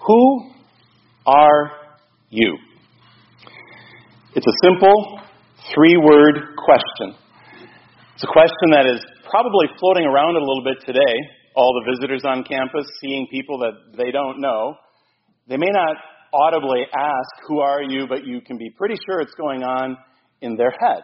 Who are you? It's a simple, three-word question. It's a question that is probably floating around a little bit today. All the visitors on campus, seeing people that they don't know. They may not audibly ask, who are you, but you can be pretty sure it's going on in their head.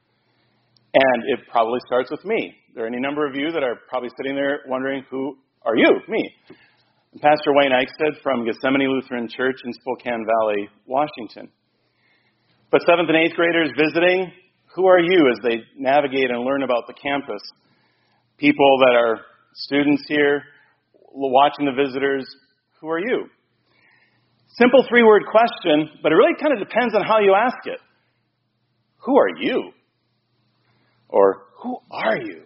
And it probably starts with me. There are any number of you that are probably sitting there wondering, who are you? Me. Pastor Wayne Eichstead from Gethsemane Lutheran Church in Spokane Valley, Washington. But 7th and 8th graders visiting, who are you as they navigate and learn about the campus? People that are students here, watching the visitors, who are you? Simple three-word question, but it really kind of depends on how you ask it. Who are you? Or who are you?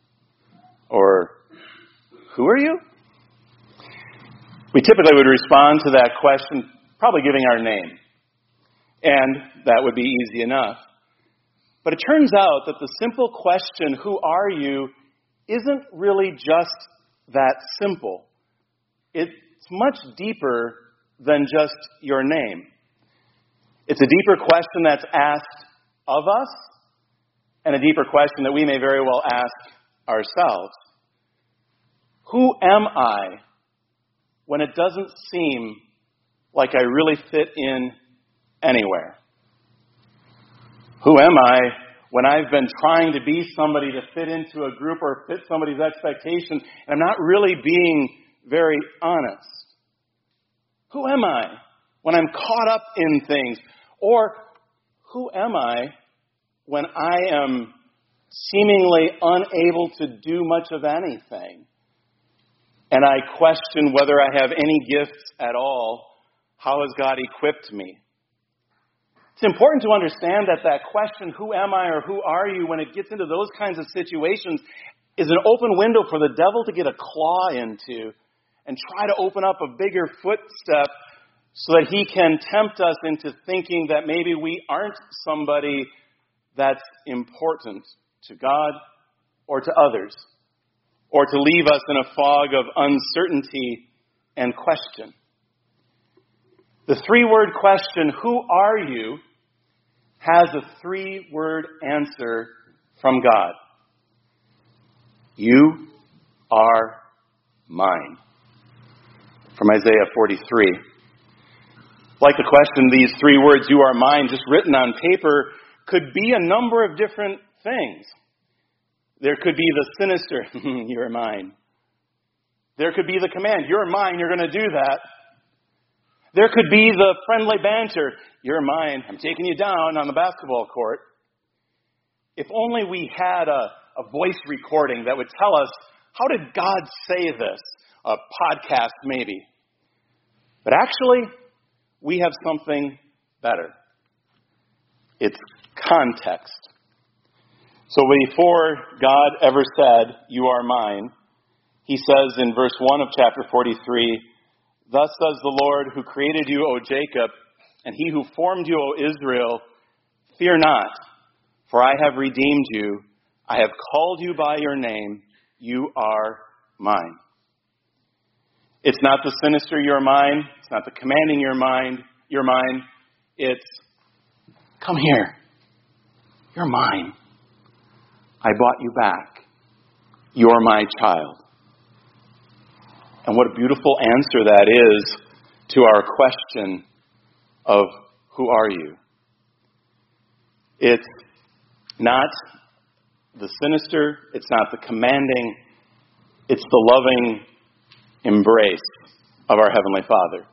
Or who are you? We typically would respond to that question probably giving our name. And that would be easy enough. But it turns out that the simple question, who are you, isn't really just that simple. It's much deeper than just your name. It's a deeper question that's asked of us, and a deeper question that we may very well ask ourselves. Who am I when it doesn't seem like I really fit in anywhere? Who am I when I've been trying to be somebody to fit into a group or fit somebody's expectation, and I'm not really being very honest? Who am I when I'm caught up in things? Or who am I when I am seemingly unable to do much of anything? And I question whether I have any gifts at all. How has God equipped me? It's important to understand that question, who am I or who are you, when it gets into those kinds of situations, is an open window for the devil to get a claw into and try to open up a bigger footstep so that he can tempt us into thinking that maybe we aren't somebody that's important to God or to others, or to leave us in a fog of uncertainty and question. The three-word question, who are you, has a three-word answer from God. You are mine. From Isaiah 43. Like the question, these three words, you are mine, just written on paper, could be a number of different things. There could be the sinister, you're mine. There could be the command, you're mine, you're going to do that. There could be the friendly banter, you're mine, I'm taking you down on the basketball court. If only we had a voice recording that would tell us, how did God say this? A podcast maybe. But actually, we have something better. It's context. So before God ever said, you are mine, he says in verse 1 of chapter 43, thus says the Lord who created you, O Jacob, and he who formed you, O Israel, fear not, for I have redeemed you. I have called you by your name. You are mine. It's not the sinister, you're mine. It's not the commanding, you're mine. It's, come here. You're mine. I bought you back. You're my child. And what a beautiful answer that is to our question of who are you? It's not the sinister, it's not the commanding, it's the loving embrace of our Heavenly Father.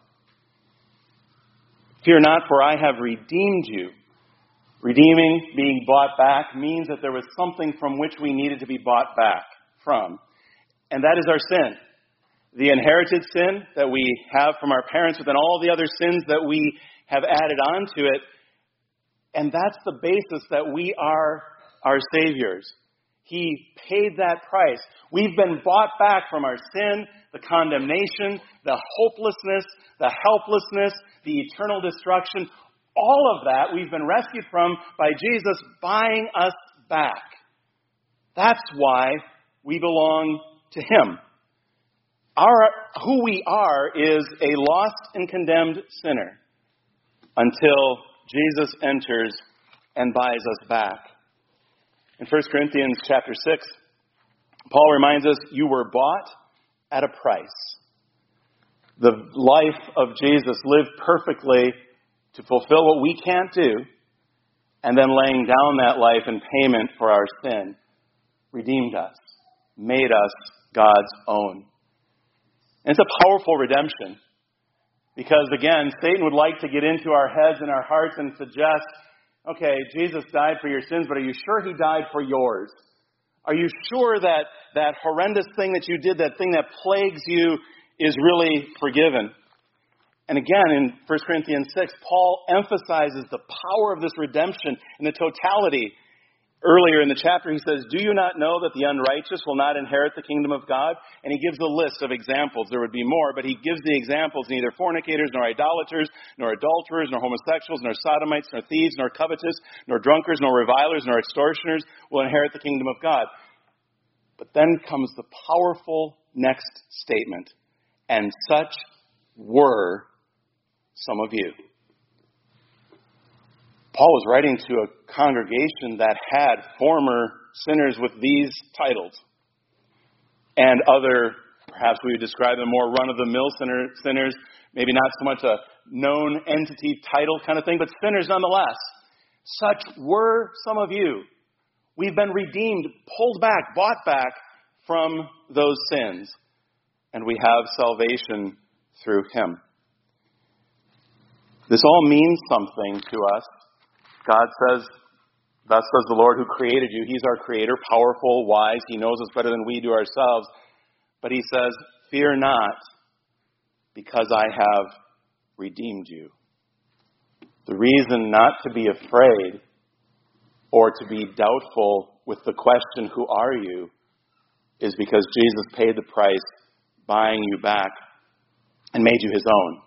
Fear not, for I have redeemed you. Redeeming, being bought back, means that there was something from which we needed to be bought back from. And that is our sin. The inherited sin that we have from our parents, but then all the other sins that we have added on to it. And that's the basis that we are our Saviors. He paid that price. We've been bought back from our sin, the condemnation, the hopelessness, the helplessness, the eternal destruction. All of that we've been rescued from by Jesus buying us back. That's why we belong to Him. Who we are is a lost and condemned sinner until Jesus enters and buys us back. In 1 Corinthians chapter 6, Paul reminds us, you were bought at a price. The life of Jesus lived perfectly to fulfill what we can't do, and then laying down that life in payment for our sin, redeemed us, made us God's own. And it's a powerful redemption. Because again, Satan would like to get into our heads and our hearts and suggest, okay, Jesus died for your sins, but are you sure he died for yours? Are you sure that that horrendous thing that you did, that thing that plagues you, is really forgiven? And again, in 1 Corinthians 6, Paul emphasizes the power of this redemption and the totality. Earlier in the chapter, he says, do you not know that the unrighteous will not inherit the kingdom of God? And he gives a list of examples. There would be more, but he gives the examples. Neither fornicators, nor idolaters, nor adulterers, nor homosexuals, nor sodomites, nor thieves, nor covetous, nor drunkards, nor revilers, nor extortioners will inherit the kingdom of God. But then comes the powerful next statement. And such were some of you. Paul was writing to a congregation that had former sinners with these titles. And other, perhaps we would describe them more run-of-the-mill sinners, maybe not so much a known entity title kind of thing, but sinners nonetheless. Such were some of you. We've been redeemed, pulled back, bought back from those sins. And we have salvation through him. This all means something to us. God says, thus says the Lord who created you. He's our creator, powerful, wise. He knows us better than we do ourselves. But he says, fear not, because I have redeemed you. The reason not to be afraid or to be doubtful with the question, who are you, is because Jesus paid the price, buying you back, and made you his own.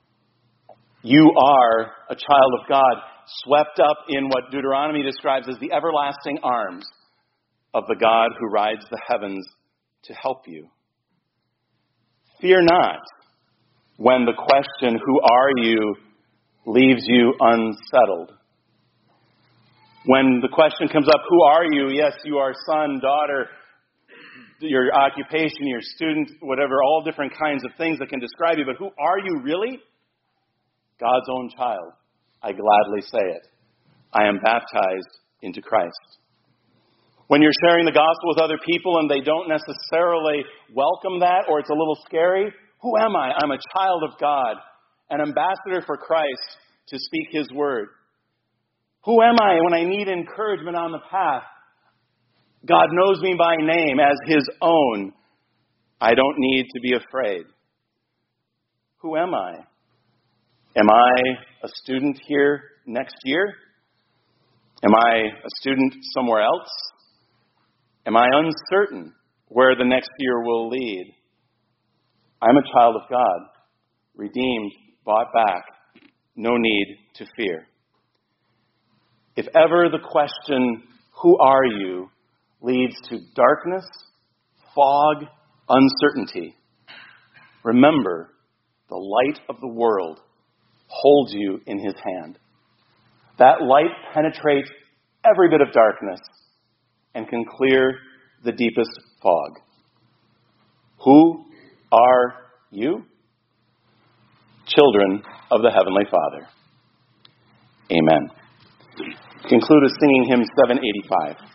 You are a child of God, swept up in what Deuteronomy describes as the everlasting arms of the God who rides the heavens to help you. Fear not when the question, who are you, leaves you unsettled. When the question comes up, who are you? Yes, you are son, daughter, your occupation, your student, whatever, all different kinds of things that can describe you. But who are you really? God's own child. I gladly say it. I am baptized into Christ. When you're sharing the gospel with other people and they don't necessarily welcome that, or it's a little scary, who am I? I'm a child of God, an ambassador for Christ to speak his word. Who am I when I need encouragement on the path? God knows me by name as his own. I don't need to be afraid. Who am I? Am I a student here next year? Am I a student somewhere else? Am I uncertain where the next year will lead? I'm a child of God, redeemed, bought back, no need to fear. If ever the question, who are you, leads to darkness, fog, uncertainty, remember the light of the world holds you in his hand. That light penetrates every bit of darkness and can clear the deepest fog. Who are you? Children of the Heavenly Father. Amen. Conclude with singing hymn 785.